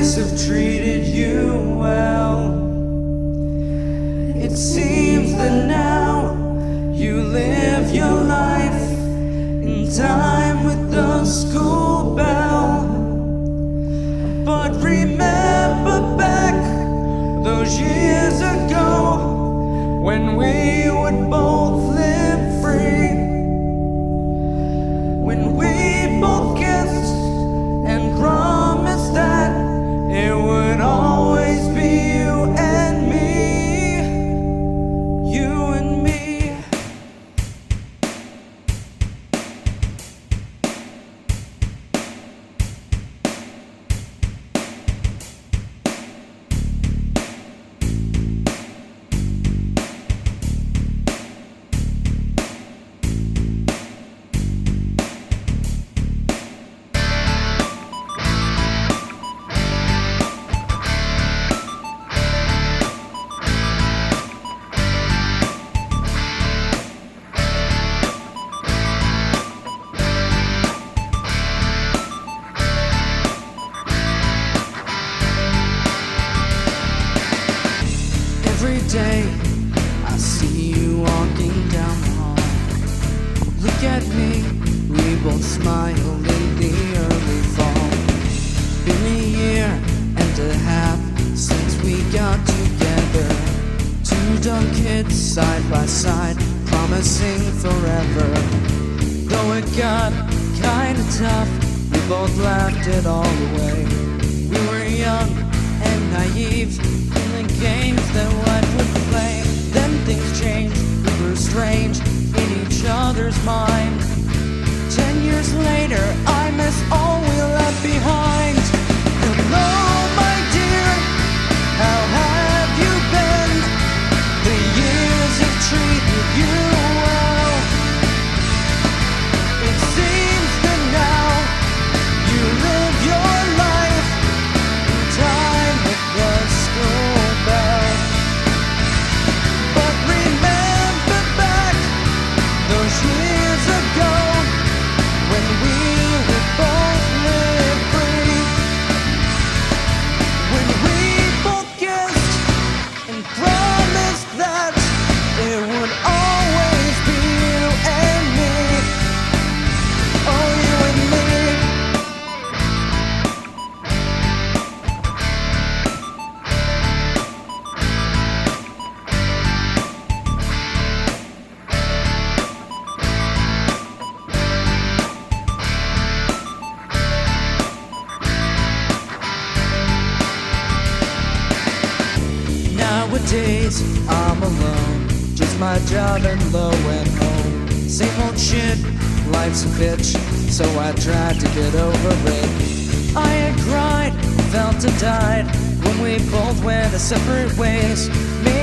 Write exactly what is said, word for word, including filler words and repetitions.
years have treated you well. It seems that now you live your life in time with the school bell. But remember back those years ago when we would both live free, when we both kissed and promised that it would always be you and me, you and me. Every day I see you walking down the hall. Look at me, we both smile in the early fall. Been a year and a half since we got together. Two dumb kids side by side, promising forever. Though it got kinda tough, we both laughed it all away. We were young and naive in the games that life would play. Then things changed, we grew strange in each other's mind. Ten years later, I miss all we left behind. Hello, my dear, how have you been? The years have treated you well. It seems that now you live your life in time with the school bell. But remember back those years ago when we would both live free, when we both kissed and promised that it would always be you and me. Oh, you and me. Nowadays, I'm alone, just my job and low at home. Same old shit, life's a bitch, so I tried to get over it. I had cried, felt and died when we both went our separate ways. Maybe